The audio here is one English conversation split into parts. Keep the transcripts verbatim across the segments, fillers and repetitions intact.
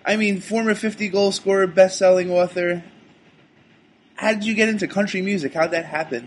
I mean, former fifty-goal scorer, best-selling author. How did you get into country music? How'd that happen?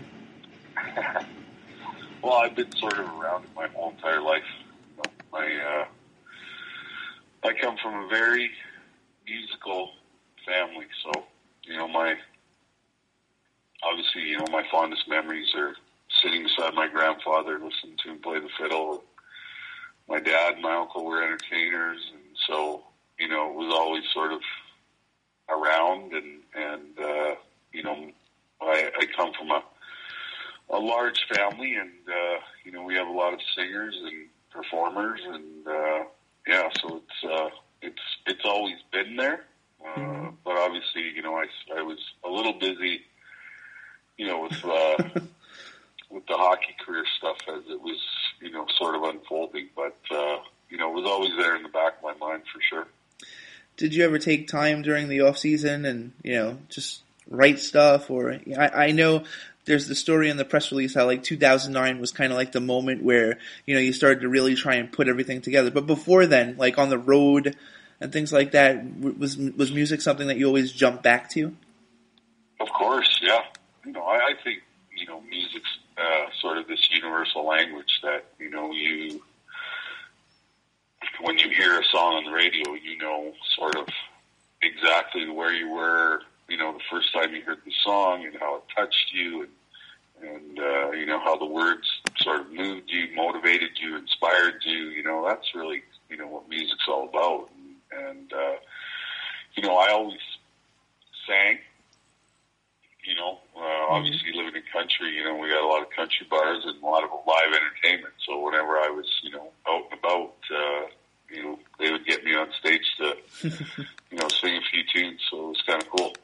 Well, I've been sort of around it my whole entire life. You know, my, uh, I come from a very musical family, so, you know, my, obviously, you know, my fondest memories are sitting beside my grandfather, listening to him play the fiddle. My dad and my uncle were entertainers, and so, you know, it was always sort of around, and, and uh, you know, I, I come from a, a large family, and, uh, you know, we have a lot of singers and performers, and, uh, yeah, so it's, uh, it's, it's always been there, uh, mm-hmm. but obviously, you know, I, I was a little busy, you know, with, uh, with the hockey career stuff as it was, you know, sort of unfolding, but, uh, you know, it was always there in the back of my mind for sure. Did you ever take time during the off season and, you know, just write stuff? Or I, I know there's the story in the press release how like two thousand nine was kind of like the moment where, you know, you started to really try and put everything together. But before then, like on the road and things like that, was was music something that you always jumped back to? Of course, yeah. You know, I, I think, you know, music's uh, sort of this universal language that, you know, you, when you hear a song on the radio, you know sort of exactly where you were, you know, the first time you heard the song and how it touched you, and, and uh, you know, how the words sort of moved you, motivated you, inspired you. You know, that's really, you know, what music's all about. And, and uh, you know, I always sang. You know, uh, obviously living in country, you know, we got a lot of country bars and a lot of live entertainment. So whenever I was, you know, out and about, uh, you know, they would get me on stage to, you know, sing a few tunes. So it was kind of cool.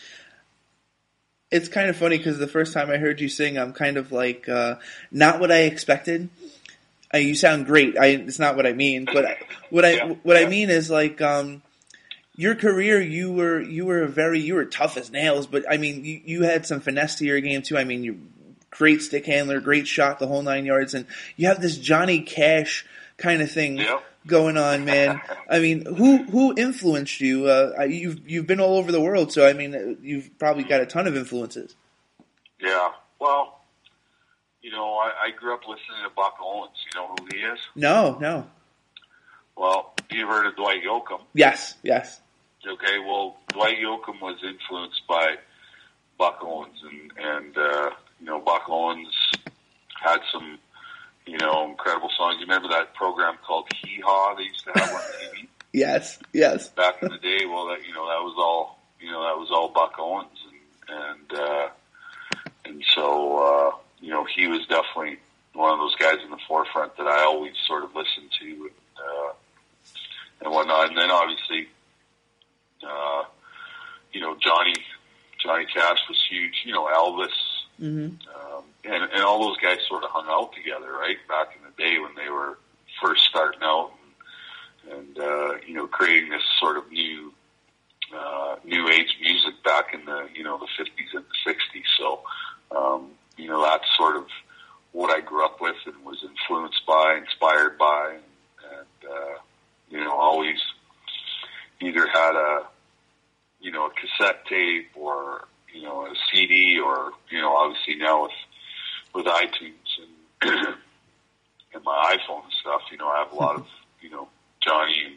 It's kind of funny because the first time I heard you sing, I'm kind of like, uh, not what I expected. Uh, you sound great. I, it's not what I mean, but what I, yeah, what yeah. I mean is like, um, your career, you were you were very you were tough as nails, but I mean you, you had some finesse to your game too. I mean you great stick handler, great shot, the whole nine yards, and you have this Johnny Cash kind of thing yep. going on, man. I mean, who who influenced you? Uh, you've you've been all over the world, so I mean you've probably got a ton of influences. Yeah, well, you know, I, I grew up listening to Buck Owens. You know who he is? No, no. Well, you've heard of Dwight Yoakam? Yes, yes. Okay, well, Dwight Yoakam was influenced by Buck Owens, and, and uh, you know, Buck Owens had some, you know, incredible songs. You remember that program called Hee Haw they used to have on T V? Yes, yes. Back in the day, well, that, you know, that was all, you know, that was all Buck Owens, and and, uh, and so, uh, you know, he was definitely one of those guys in the forefront that I always sort of listened to, and, uh, and whatnot. And then obviously, Uh, you know, Johnny, Johnny Cash was huge, you know, Elvis, mm-hmm. um, and, and all those guys sort of hung out together, right? Back in the day when they were first starting out and, and uh, you know, creating this sort of new, uh, new age music back in the, you know, the fifties and the sixties. So, um, you know, that's sort of what I grew up with and was influenced by, inspired by, and, and uh, you know, always either had a, you know, a cassette tape or, you know, a C D or, you know, obviously now with, with iTunes and, and my iPhone and stuff, you know, I have a lot of, you know, Johnny and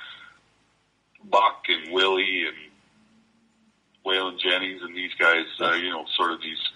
Buck and Willie and Waylon Jennings and these guys, uh, you know, sort of these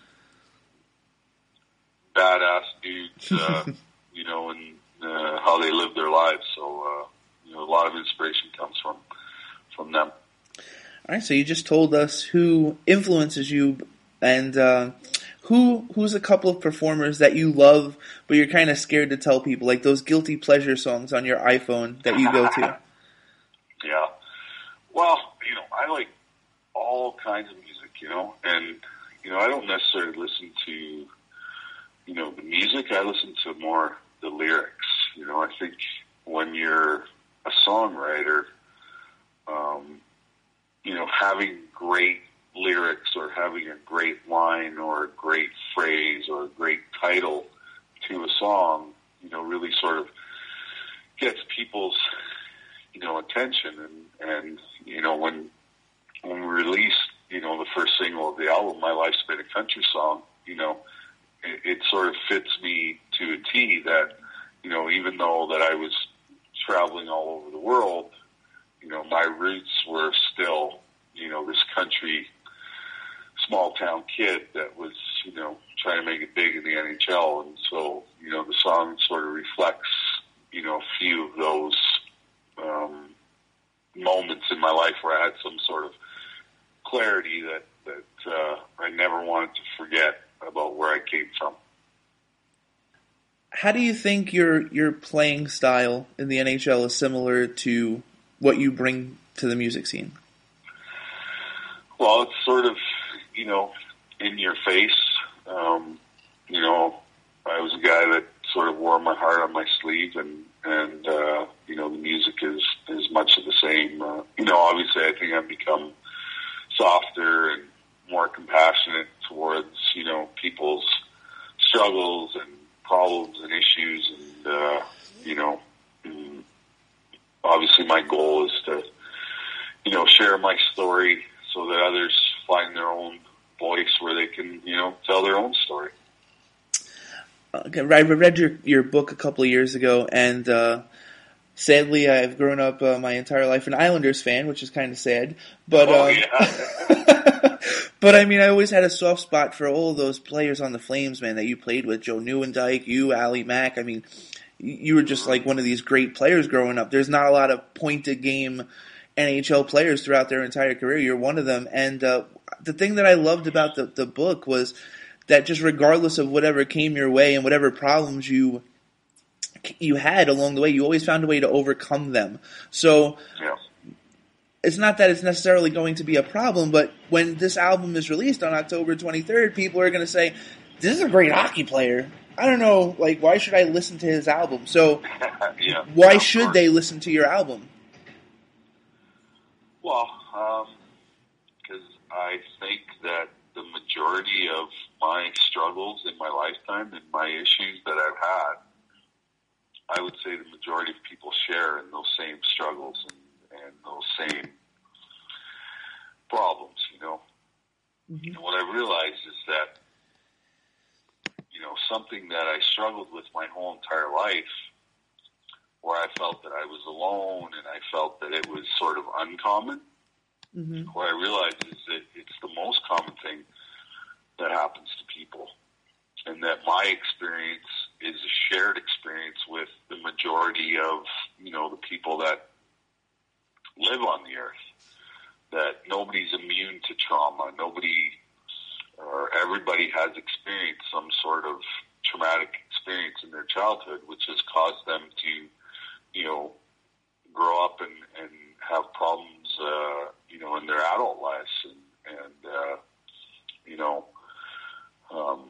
badass dudes, uh, you know, and uh, how they live their lives. So, uh, you know, a lot of inspiration comes from, from them. All right, so you just told us who influences you, and uh, who who's a couple of performers that you love, but you're kind of scared to tell people, like those guilty pleasure songs on your iPhone that you go to. Yeah, well, you know, I like all kinds of music, you know, and you know, I don't necessarily listen to, you know, the music. I listen to more the lyrics. You know, I think when you're a songwriter, um, you know, having great lyrics or having a great line or a great phrase or a great title to a song, you know, really sort of gets people's, you know, attention. And, and you know, when when we released, you know, the first single of the album, My Life's Been a Country Song, you know, it, it sort of fits me to a T that, you know, even though that I was traveling all over the world, you know, my roots were still, you know, this country, small town kid that was, you know, trying to make it big in the N H L. And so, you know, the song sort of reflects, you know, a few of those um, moments in my life where I had some sort of clarity that, that uh, I never wanted to forget about where I came from. How do you think your your playing style in the N H L is similar to what you bring to the music scene? Well, it's sort of, you know, in your face. Um, you know, I was a guy that sort of wore my heart on my sleeve, and, and uh, you know, the music is, is much of the same. Uh, you know, obviously I think I've become softer and more compassionate towards, you know, people's struggles and problems and issues, and uh, you know, and obviously my goal is to, you know, share my story so that others find their own voice where they can, you know, tell their own story. Okay, I read your your book a couple of years ago, and uh, sadly, I've grown up uh, my entire life an Islanders fan, which is kind of sad. But oh, um, yeah. but I mean, I always had a soft spot for all of those players on the Flames, man, that you played with. Joe Nieuwendyk, you, Ali Mack. I mean, you were just like one of these great players growing up. There's not a lot of point-a-game N H L players throughout their entire career. You're one of them. And uh, the thing that I loved about the, the book was that just regardless of whatever came your way and whatever problems you you had along the way, you always found a way to overcome them. So yeah. It's not that it's necessarily going to be a problem, but when this album is released on October twenty-third, people are going to say, this is a great hockey player. I don't know, like, why should I listen to his album? So yeah, why yeah, should they listen to your album? Well, because um, I think that the majority of my struggles in my lifetime and my issues that I've had, I would say the majority of people share in those same struggles and, and those same problems, you know. Mm-hmm. And what I realized is that, you know, something that I struggled with my whole entire life, where I felt that I was alone and I felt that it was sort of uncommon. Mm-hmm. What I realized is that it's the most common thing that happens to people, and that my experience is a shared experience with the majority of, you know, the people that live on the earth. That nobody's immune to trauma. Nobody or everybody has experienced some sort of traumatic experience in their childhood, which has caused them to, you know, grow up and, and have problems, uh, you know, in their adult lives, and, and uh, you know, um,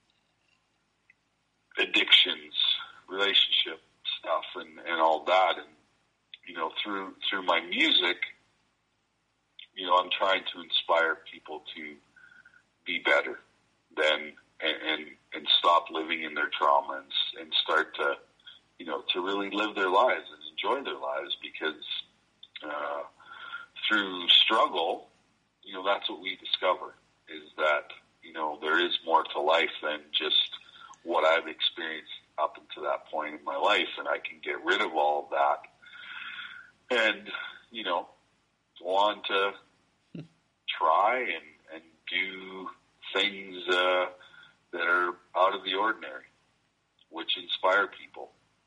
addictions, relationship stuff, and, and all that. And, you know, through through my music, you know, I'm trying to inspire people to be better than and, and, and stop living in their trauma, and, and start to, you know, to really live their lives and enjoy their lives, because uh, through struggle, you know, that's what we discover, is that, you know, there is more to life than just what I've experienced up until that point in my life, and I can get rid of all of that and, you know, go on to try and, and do things uh, that are out of the ordinary, which inspire people.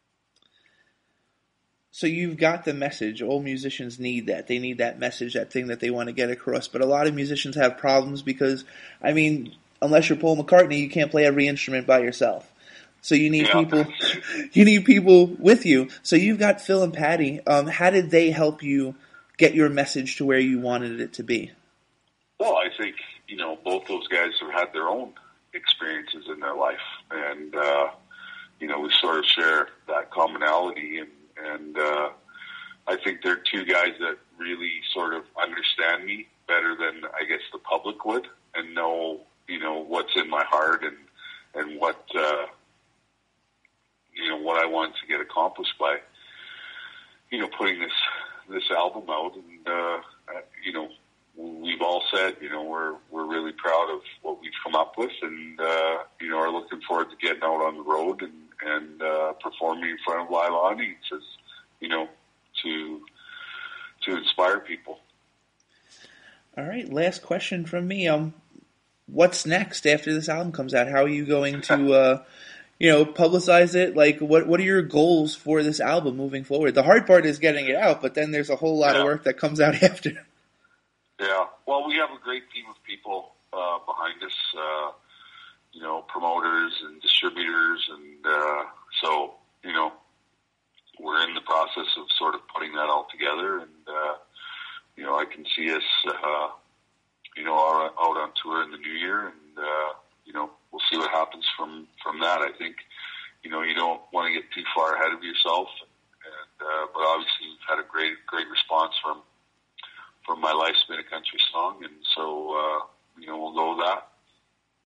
So you've got the message. All musicians need that. They need that message, that thing that they want to get across. But a lot of musicians have problems because, I mean, unless you're Paul McCartney, you can't play every instrument by yourself. So you need yeah. people, you need people with you. So you've got Phil and Patty. Um, how did they help you get your message to where you wanted it to be? Well, I think, you know, both those guys have had their own experiences in their life, and uh, you know, we sort of share that commonality, and and uh, I think they're two guys that really sort of understand me better than I guess the public would, and know, you know, what's in my heart, and and what uh, you know, what I want to get accomplished by, you know, putting this this album out, and with, and uh, you know, are looking forward to getting out on the road and and uh, performing in front of live audiences. You know, to to inspire people. All right, last question from me. Um, what's next after this album comes out? How are you going to, uh, you know, publicize it? Like, what what are your goals for this album moving forward? The hard part is getting it out, but then there's a whole lot yeah. of work that comes out after. Yeah, well, we have a great team of people uh, behind us. Uh, you know, promoters and distributors, and uh, so you know, we're in the process of sort of putting that all together, and. Uh, You know, I can see us, uh, you know, out, out on tour in the new year, and uh, you know, we'll see what happens from from that. I think, you know, you don't want to get too far ahead of yourself, and uh, but obviously we've had a great great response from from My Life's Been a Country Song, and